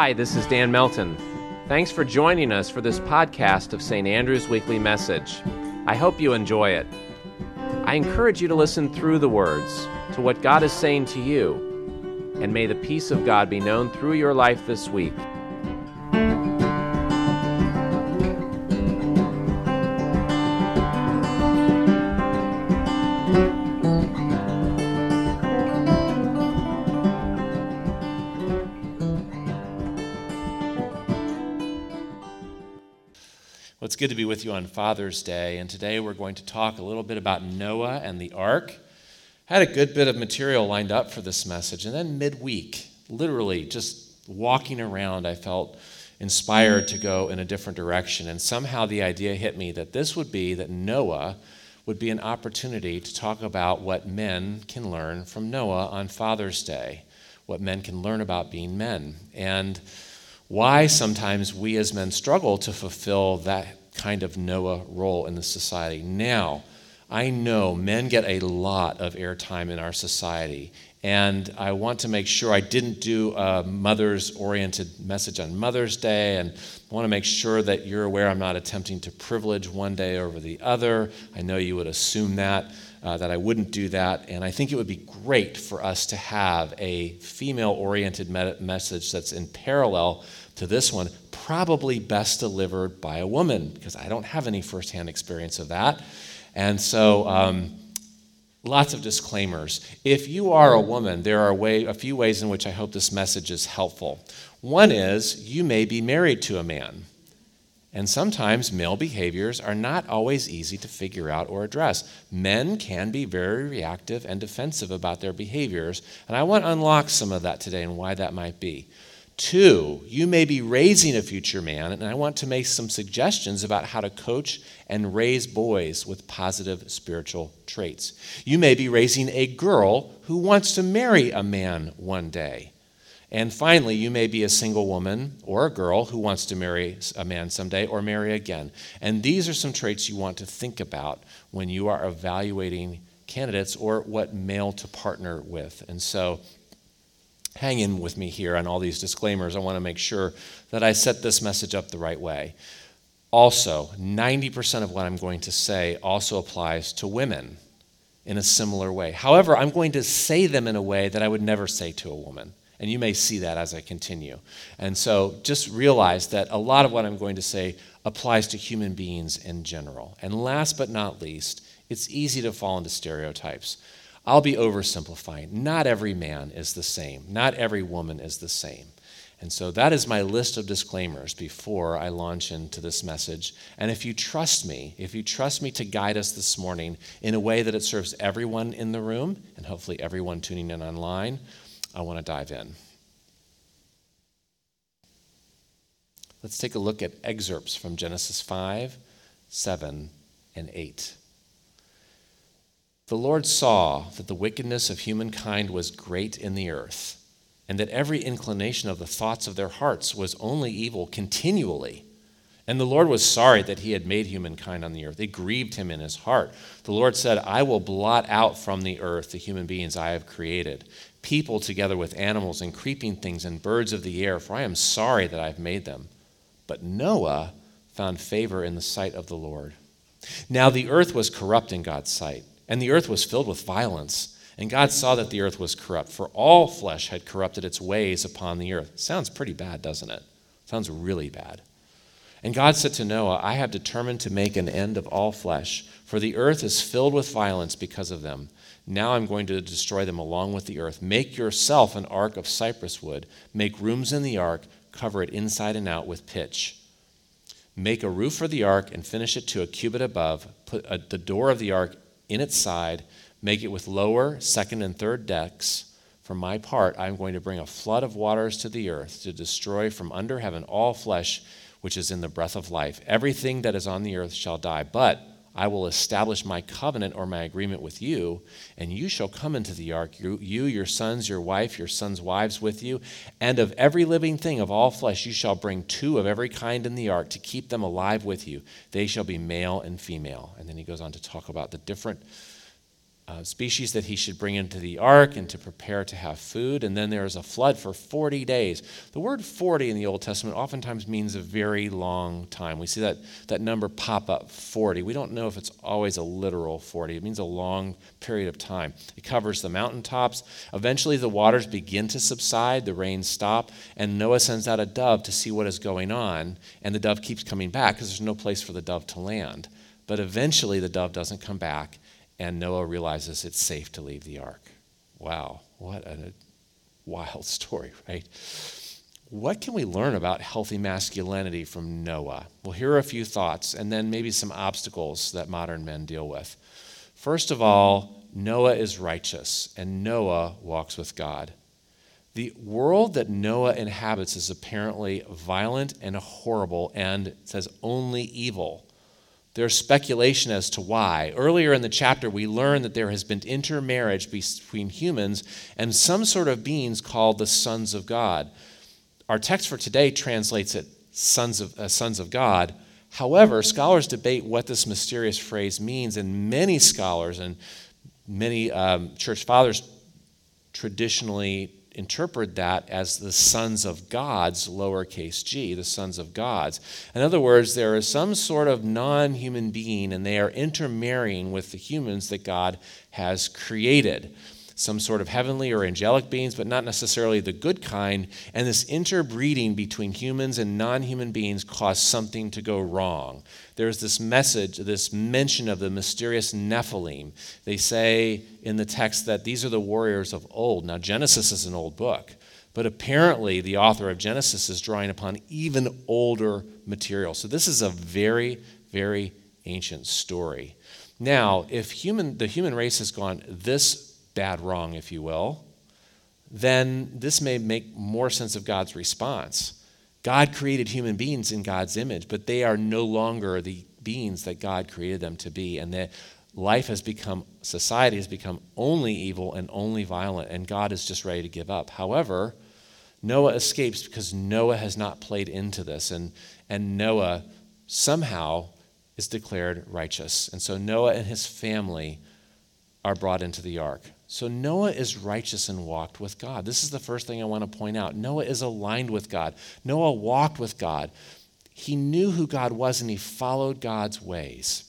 Hi, this is Dan Melton. Thanks for joining us for this podcast of St. Andrew's Weekly Message. I hope you enjoy it. I encourage you to listen through the words to what God is saying to you, and may the peace of God be known through your life this week. Well, it's good to be with you on Father's Day, and today we're going to talk a little bit about Noah and the ark. I had a good bit of material lined up for this message, and then midweek, literally just walking around, I felt inspired to go in a different direction, and somehow the idea hit me that Noah would be an opportunity to talk about what men can learn from Noah on Father's Day, what men can learn about being men, and why sometimes we as men struggle to fulfill that kind of Noah role in the society. Now, I know men get a lot of airtime in our society, and I want to make sure I didn't do a mothers-oriented message on Mother's Day, and I want to make sure that you're aware I'm not attempting to privilege one day over the other. I know you would assume that I wouldn't do that, and I think it would be great for us to have a female-oriented message that's in parallel to this one, probably best delivered by a woman, because I don't have any firsthand experience of that. And so lots of disclaimers. If you are a woman, there are a few ways in which I hope this message is helpful. One is you may be married to a man, and sometimes male behaviors are not always easy to figure out or address. Men can be very reactive and defensive about their behaviors, and I want to unlock some of that today and why that might be. Two, you may be raising a future man, and I want to make some suggestions about how to coach and raise boys with positive spiritual traits. You may be raising a girl who wants to marry a man one day. And finally, you may be a single woman or a girl who wants to marry a man someday or marry again. And these are some traits you want to think about when you are evaluating candidates or what male to partner with. And so hang in with me here on all these disclaimers. I want to make sure that I set this message up the right way. Also, 90% of what I'm going to say also applies to women in a similar way. However, I'm going to say them in a way that I would never say to a woman. And you may see that as I continue. And so just realize that a lot of what I'm going to say applies to human beings in general. And last but not least, it's easy to fall into stereotypes. I'll be oversimplifying. Not every man is the same. Not every woman is the same. And so that is my list of disclaimers before I launch into this message. And if you trust me to guide us this morning in a way that it serves everyone in the room, and hopefully everyone tuning in online, I want to dive in. Let's take a look at excerpts from Genesis 5, 7, and 8. The Lord saw that the wickedness of humankind was great in the earth, and that every inclination of the thoughts of their hearts was only evil continually. And the Lord was sorry that he had made humankind on the earth. It grieved him in his heart. The Lord said, I will blot out from the earth the human beings I have created, people together with animals and creeping things and birds of the air, for I am sorry that I have made them. But Noah found favor in the sight of the Lord. Now the earth was corrupt in God's sight, and the earth was filled with violence. And God saw that the earth was corrupt, for all flesh had corrupted its ways upon the earth. Sounds pretty bad, doesn't it? Sounds really bad. And God said to Noah, I have determined to make an end of all flesh, for the earth is filled with violence because of them. Now I'm going to destroy them along with the earth. Make yourself an ark of cypress wood. Make rooms in the ark, cover it inside and out with pitch. Make a roof for the ark and finish it to a cubit above. Put the door of the ark in its side. Make it with lower, second, and third decks. For my part, I am going to bring a flood of waters to the earth to destroy from under heaven all flesh which is in the breath of life. Everything that is on the earth shall die, but I will establish my covenant or my agreement with you, and you shall come into the ark, you, your sons, your wife, your sons' wives with you, and of every living thing of all flesh you shall bring 2 of every kind in the ark to keep them alive with you. They shall be male and female. And then he goes on to talk about the different species that he should bring into the ark and to prepare to have food. And then there is a flood for 40 days. The word 40 in the Old Testament oftentimes means a very long time. We see that number pop up, 40. We don't know if it's always a literal 40. It means a long period of time. It covers the mountaintops. Eventually the waters begin to subside, the rains stop, and Noah sends out a dove to see what is going on. And the dove keeps coming back because there's no place for the dove to land. But eventually the dove doesn't come back, and Noah realizes it's safe to leave the ark. Wow, what a wild story, right? What can we learn about healthy masculinity from Noah? Well, here are a few thoughts, and then maybe some obstacles that modern men deal with. First of all, Noah is righteous, and Noah walks with God. The world that Noah inhabits is apparently violent and horrible, and it says only evil. There's speculation as to why. Earlier in the chapter, we learn that there has been intermarriage between humans and some sort of beings called the sons of God. Our text for today translates it sons of God. However, scholars debate what this mysterious phrase means, and many scholars and many church fathers traditionally interpret that as the sons of gods, lowercase g, the sons of gods. In other words, there is some sort of non-human being, and they are intermarrying with the humans that God has created. Some sort of heavenly or angelic beings, but not necessarily the good kind. And this interbreeding between humans and non-human beings caused something to go wrong. There's this mention of the mysterious Nephilim. They say in the text that these are the warriors of old. Now, Genesis is an old book, but apparently the author of Genesis is drawing upon even older material. So this is a very, very ancient story. Now, if the human race has gone this bad wrong, if you will, then this may make more sense of God's response. God created human beings in God's image, but they are no longer the beings that God created them to be, and that society has become only evil and only violent, and God is just ready to give up. However, Noah escapes because Noah has not played into this, and Noah somehow is declared righteous. And so Noah and his family are brought into the ark. So Noah is righteous and walked with God. This is the first thing I want to point out. Noah is aligned with God. Noah walked with God. He knew who God was, and he followed God's ways.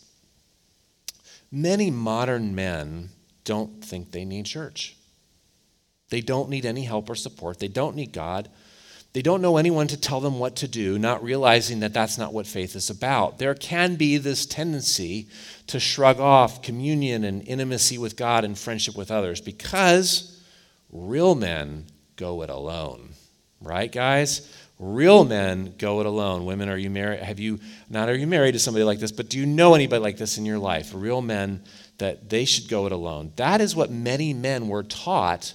Many modern men don't think they need church. They don't need any help or support. They don't need God. They don't know anyone to tell them what to do, not realizing that that's not what faith is about. There can be this tendency to shrug off communion and intimacy with God and friendship with others because real men go it alone. Right, guys? Real men go it alone. Women, are you married? Are you married to somebody like this, but do you know anybody like this in your life? Real men, that they should go it alone. That is what many men were taught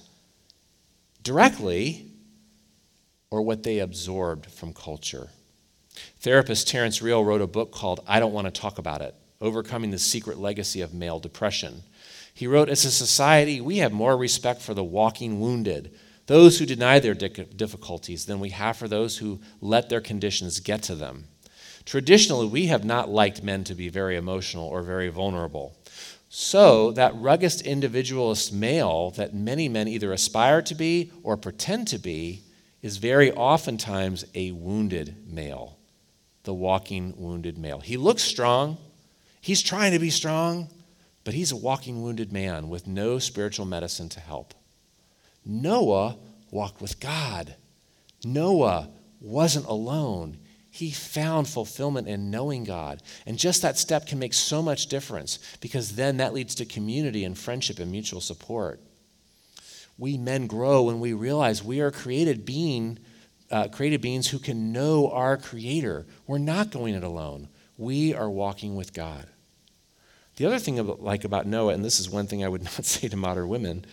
directly, or what they absorbed from culture. Therapist Terrence Real wrote a book called I Don't Want to Talk About It, Overcoming the Secret Legacy of Male Depression. He wrote, as a society, we have more respect for the walking wounded, those who deny their difficulties, than we have for those who let their conditions get to them. Traditionally, we have not liked men to be very emotional or very vulnerable. So that rugged individualist male that many men either aspire to be or pretend to be is very oftentimes a wounded male, the walking wounded male. He looks strong. He's trying to be strong, but he's a walking wounded man with no spiritual medicine to help. Noah walked with God. Noah wasn't alone. He found fulfillment in knowing God. And just that step can make so much difference, because then that leads to community and friendship and mutual support. We men grow when we realize we are created beings who can know our Creator. We're not going it alone. We are walking with God. The other thing about Noah, and this is one thing I would not say to modern women,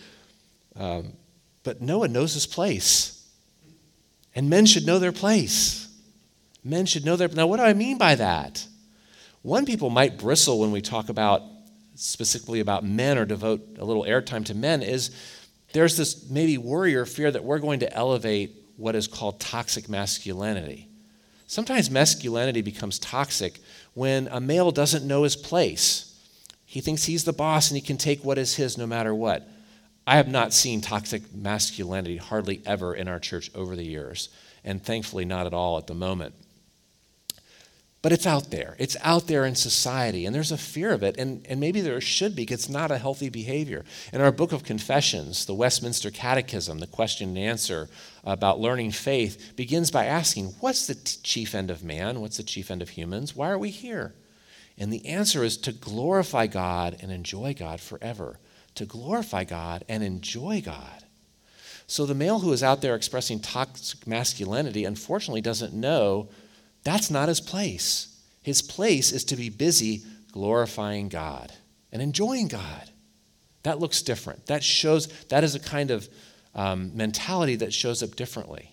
but Noah knows his place. And men should know their place. Men should know Now, what do I mean by that? One, people might bristle when we talk specifically about men or devote a little airtime to men, is there's this maybe worry or fear that we're going to elevate what is called toxic masculinity. Sometimes masculinity becomes toxic when a male doesn't know his place. He thinks he's the boss and he can take what is his no matter what. I have not seen toxic masculinity hardly ever in our church over the years, and thankfully not at all at the moment. But it's out there. It's out there in society, and there's a fear of it, and maybe there should be, because it's not a healthy behavior. In our Book of Confessions, the Westminster Catechism, the question and answer about learning faith, begins by asking, what's the chief end of man? What's the chief end of humans? Why are we here? And the answer is to glorify God and enjoy God forever. To glorify God and enjoy God. So the male who is out there expressing toxic masculinity, unfortunately, doesn't know that's not his place. His place is to be busy glorifying God and enjoying God. That looks different. That is a kind of mentality that shows up differently.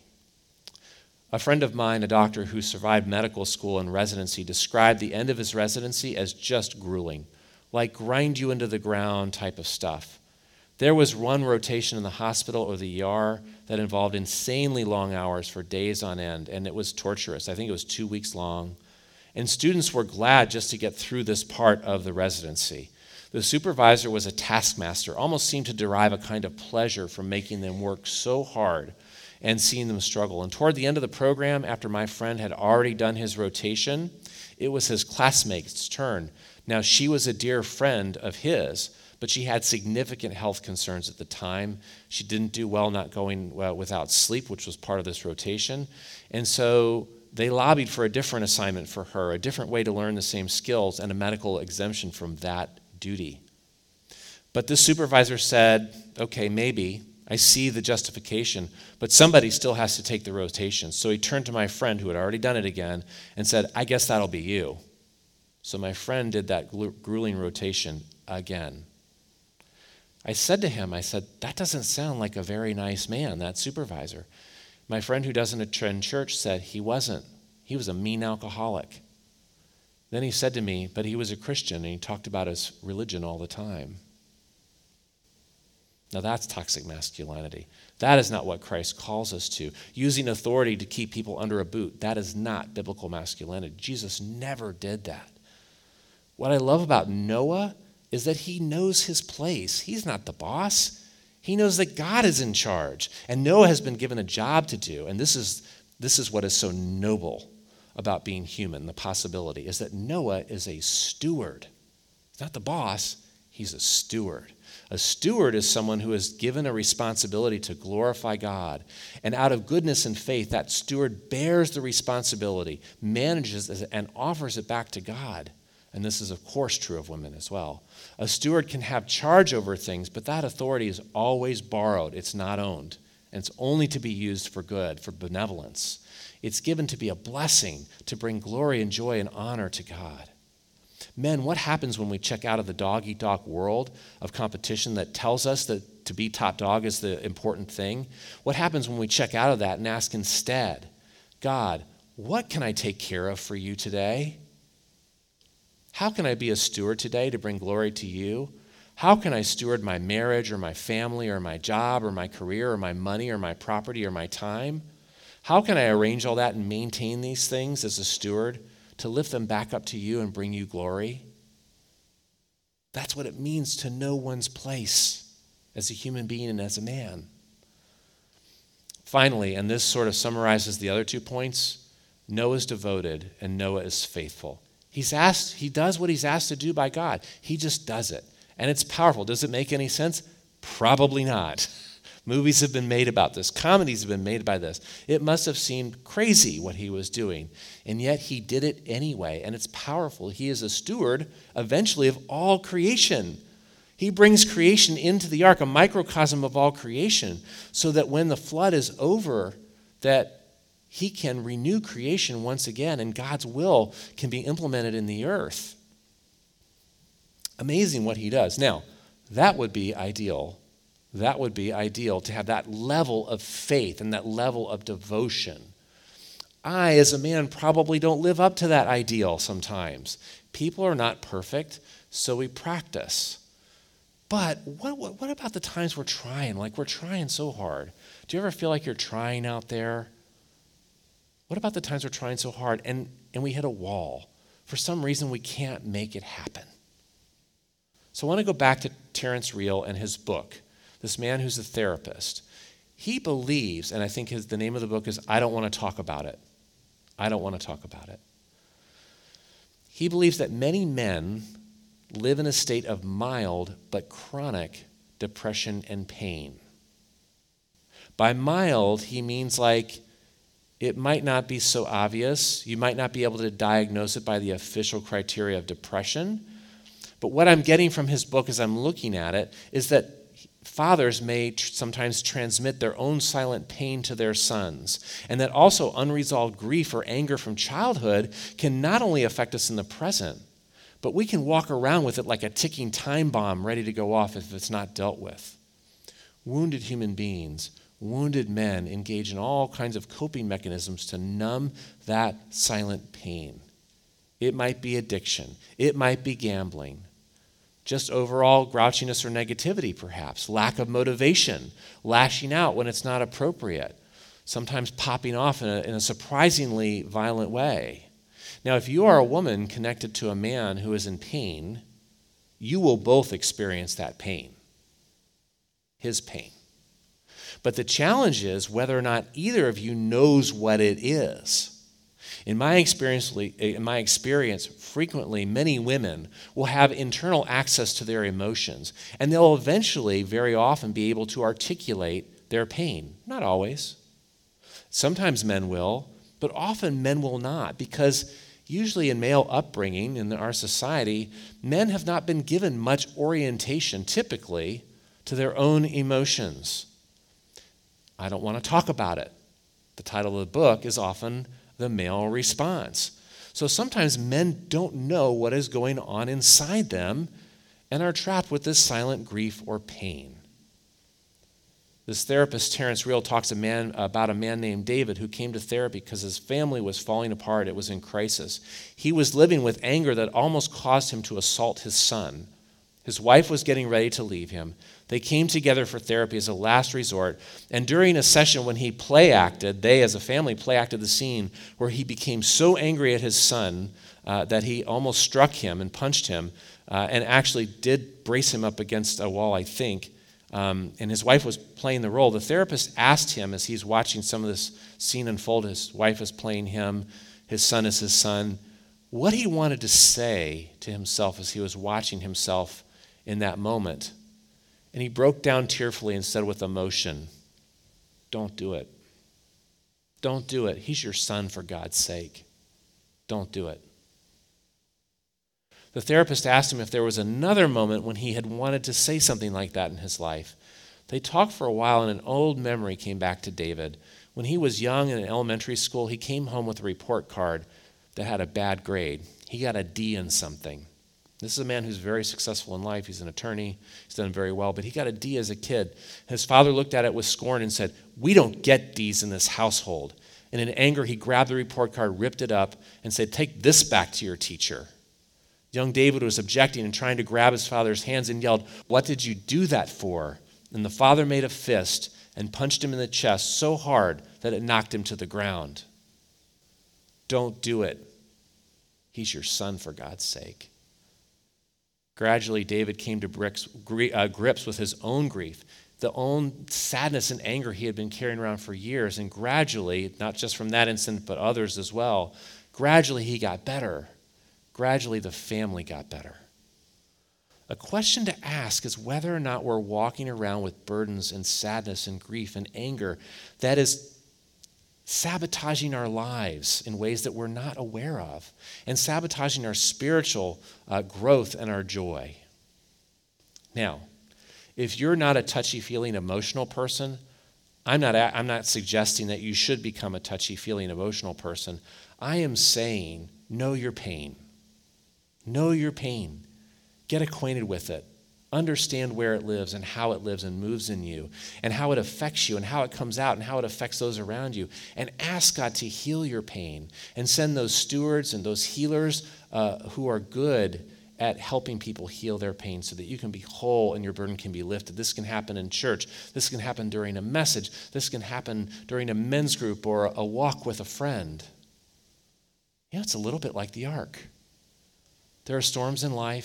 A friend of mine, a doctor who survived medical school and residency, described the end of his residency as just grueling, like grind you into the ground type of stuff. There was one rotation in the hospital or the ER that involved insanely long hours for days on end, and it was torturous. I think it was 2 weeks long. And students were glad just to get through this part of the residency. The supervisor was a taskmaster, almost seemed to derive a kind of pleasure from making them work so hard and seeing them struggle. And toward the end of the program, after my friend had already done his rotation, it was his classmate's turn. Now, she was a dear friend of his, but she had significant health concerns at the time. She didn't do well not going without sleep, which was part of this rotation. And so they lobbied for a different assignment for her, a different way to learn the same skills, and a medical exemption from that duty. But this supervisor said, okay, maybe, I see the justification, but somebody still has to take the rotation. So he turned to my friend who had already done it again and said, I guess that'll be you. So my friend did that grueling rotation again. I said to him, that doesn't sound like a very nice man, that supervisor. My friend who doesn't attend church said he wasn't. He was a mean alcoholic. Then he said to me, but he was a Christian, and he talked about his religion all the time. Now that's toxic masculinity. That is not what Christ calls us to. Using authority to keep people under a boot, that is not biblical masculinity. Jesus never did that. What I love about Noah is that he knows his place. He's not the boss. He knows that God is in charge. And Noah has been given a job to do. And this is what is so noble about being human, the possibility, is that Noah is a steward. He's not the boss. He's a steward. A steward is someone who is given a responsibility to glorify God. And out of goodness and faith, that steward bears the responsibility, manages it, and offers it back to God. And this is, of course, true of women as well. A steward can have charge over things, but that authority is always borrowed. It's not owned. And it's only to be used for good, for benevolence. It's given to be a blessing, to bring glory and joy and honor to God. Men, what happens when we check out of the dog-eat-dog world of competition that tells us that to be top dog is the important thing? What happens when we check out of that and ask instead, God, what can I take care of for you today? How can I be a steward today to bring glory to you? How can I steward my marriage or my family or my job or my career or my money or my property or my time? How can I arrange all that and maintain these things as a steward to lift them back up to you and bring you glory? That's what it means to know one's place as a human being and as a man. Finally, and this sort of summarizes the other 2 points, Noah is devoted and Noah is faithful. He does what he's asked to do by God. He just does it. And it's powerful. Does it make any sense? Probably not. Movies have been made about this. Comedies have been made by this. It must have seemed crazy what he was doing. And yet he did it anyway. And it's powerful. He is a steward, eventually, of all creation. He brings creation into the ark, a microcosm of all creation, so that when the flood is over, that he can renew creation once again, and God's will can be implemented in the earth. Amazing what he does. Now, that would be ideal. That would be ideal to have that level of faith and that level of devotion. I, as a man, probably don't live up to that ideal sometimes. People are not perfect, so we practice. But what about the times we're trying? Like, we're trying so hard. Do you ever feel like you're trying out there? What about the times we're trying so hard and we hit a wall? For some reason, we can't make it happen. So I want to go back to Terrence Real and his book, this man who's a therapist. He believes, and I think the name of the book is I Don't Want to Talk About It. I Don't Want to Talk About It. He believes that many men live in a state of mild but chronic depression and pain. By mild, he means like it might not be so obvious. You might not be able to diagnose it by the official criteria of depression. But what I'm getting from his book as I'm looking at it is that fathers may sometimes transmit their own silent pain to their sons, and that also unresolved grief or anger from childhood can not only affect us in the present, but we can walk around with it like a ticking time bomb ready to go off if it's not dealt with. Wounded human beings, wounded men engage in all kinds of coping mechanisms to numb that silent pain. It might be addiction. It might be gambling. Just overall grouchiness or negativity, perhaps. Lack of motivation. Lashing out when it's not appropriate. Sometimes popping off in a surprisingly violent way. Now, if you are a woman connected to a man who is in pain, you will both experience that pain. His pain. But the challenge is whether or not either of you knows what it is. In my experience, frequently many women will have internal access to their emotions, and they'll eventually, very often, be able to articulate their pain. Not always. Sometimes men will, but often men will not, because usually in male upbringing in our society, men have not been given much orientation, typically, to their own emotions. I don't want to talk about it. The title of the book is often the male response. So sometimes men don't know what is going on inside them and are trapped with this silent grief or pain. This therapist, Terrence Real, talks about a man named David who came to therapy because his family was falling apart. It was in crisis. He was living with anger that almost caused him to assault his son. His wife was getting ready to leave him. They came together for therapy as a last resort. And during a session when he they as a family play acted the scene where he became so angry at his son that he almost struck him and punched him and actually did brace him up against a wall, I think. And his wife was playing the role. The therapist asked him as he's watching some of this scene unfold, his wife is playing him, his son is his son, what he wanted to say to himself as he was watching himself in that moment. And he broke down tearfully and said with emotion, "Don't do it. Don't do it. He's your son, for God's sake. Don't do it." The therapist asked him if there was another moment when he had wanted to say something like that in his life. They talked for a while, and an old memory came back to David. When he was young in elementary school, he came home with a report card that had a bad grade. He got a D in something. This is a man who's very successful in life. He's an attorney. He's done very well, but he got a D as a kid. His father looked at it with scorn and said, "We don't get Ds in this household." And in anger, he grabbed the report card, ripped it up, and said, "Take this back to your teacher." Young David was objecting and trying to grab his father's hands and yelled, "What did you do that for?" And the father made a fist and punched him in the chest so hard that it knocked him to the ground. "Don't do it. He's your son, for God's sake." Gradually, David came to grips with his own grief, the own sadness and anger he had been carrying around for years. And gradually, not just from that incident, but others as well, gradually he got better. Gradually, the family got better. A question to ask is whether or not we're walking around with burdens and sadness and grief and anger that is sabotaging our lives in ways that we're not aware of, and sabotaging our spiritual growth and our joy. Now, if you're not a touchy-feeling emotional person, I'm not suggesting that you should become a touchy-feeling emotional person. I am saying, know your pain. Know your pain. Get acquainted with it. Understand where it lives and how it lives and moves in you, and how it affects you and how it comes out and how it affects those around you. And ask God to heal your pain and send those stewards and those healers who are good at helping people heal their pain so that you can be whole and your burden can be lifted. This can happen in church. This can happen during a message. This can happen during a men's group or a walk with a friend. You know, it's a little bit like the ark. There are storms in life.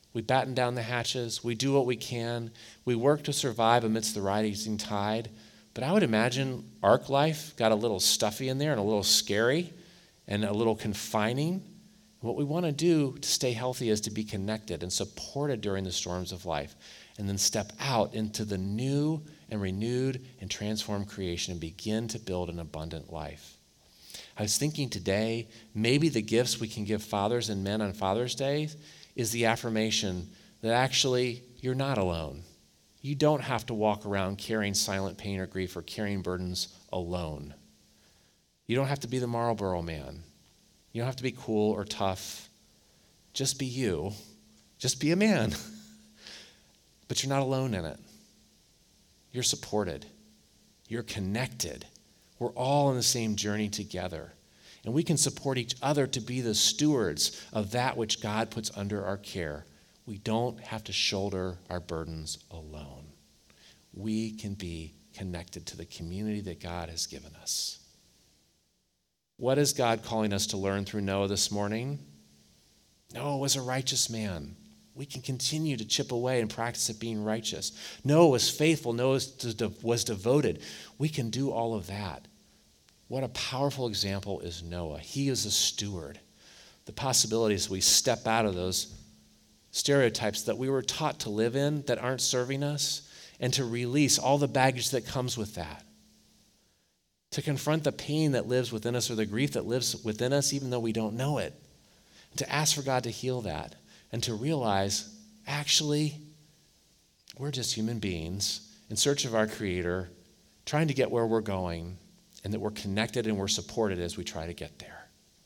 We batten down the hatches. We do what we can. We work to survive amidst the rising tide. But I would imagine ark life got a little stuffy in there and a little scary and a little confining. What we want to do to stay healthy is to be connected and supported during the storms of life, and then step out into the new and renewed and transformed creation and begin to build an abundant life. I was thinking today, maybe the gifts we can give fathers and men on Father's Day is the affirmation that actually you're not alone. You don't have to walk around carrying silent pain or grief or carrying burdens alone. You don't have to be the Marlboro Man. You don't have to be cool or tough. Just be you. Just be a man. But you're not alone in it. You're supported. You're connected. We're all on the same journey together. And we can support each other to be the stewards of that which God puts under our care. We don't have to shoulder our burdens alone. We can be connected to the community that God has given us. What is God calling us to learn through Noah this morning? Noah was a righteous man. We can continue to chip away and practice at being righteous. Noah was faithful. Noah was devoted. We can do all of that. What a powerful example is Noah. He is a steward. The possibilities we step out of those stereotypes that we were taught to live in that aren't serving us, and to release all the baggage that comes with that. To confront the pain that lives within us or the grief that lives within us even though we don't know it. To ask for God to heal that and to realize, actually, we're just human beings in search of our Creator, trying to get where we're going, and that we're connected and we're supported as we try to get there.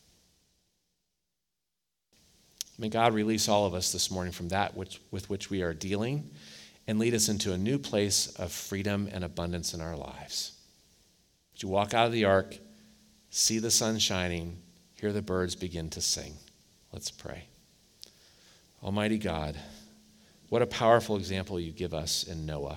May God release all of us this morning from that with which we are dealing and lead us into a new place of freedom and abundance in our lives. Would you walk out of the ark, see the sun shining, hear the birds begin to sing? Let's pray. Almighty God, what a powerful example you give us in Noah.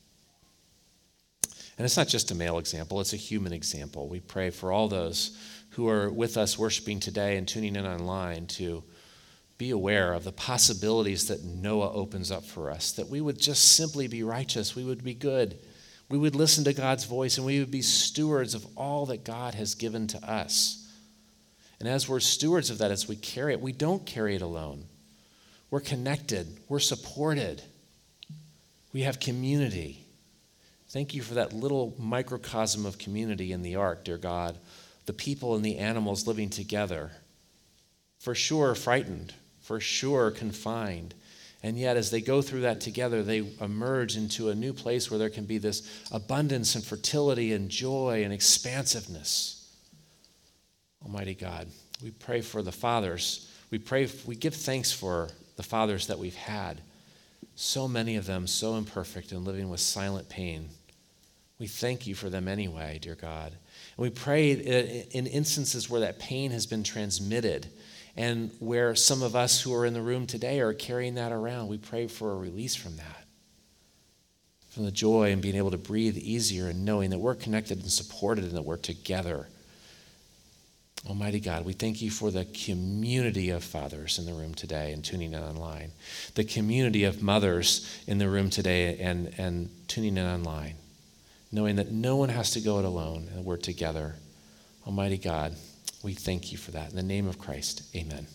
And it's not just a male example, it's a human example. We pray for all those who are with us worshiping today and tuning in online to be aware of the possibilities that Noah opens up for us, that we would just simply be righteous, we would be good, we would listen to God's voice, and we would be stewards of all that God has given to us. And as we're stewards of that, as we carry it, we don't carry it alone. We're connected, we're supported, we have community. Thank you for that little microcosm of community in the ark, dear God, the people and the animals living together, for sure frightened, for sure confined. And yet, as they go through that together, they emerge into a new place where there can be this abundance and fertility and joy and expansiveness. Almighty God, we pray for the fathers. We give thanks for the fathers that we've had. So many of them so imperfect and living with silent pain. We thank you for them anyway, dear God. And we pray in instances where that pain has been transmitted and where some of us who are in the room today are carrying that around, we pray for a release from that, from the joy and being able to breathe easier and knowing that we're connected and supported and that we're together. Almighty God, we thank you for the community of fathers in the room today and tuning in online, the community of mothers in the room today and tuning in online, knowing that no one has to go it alone and we're together. Almighty God, we thank you for that. In the name of Christ, amen.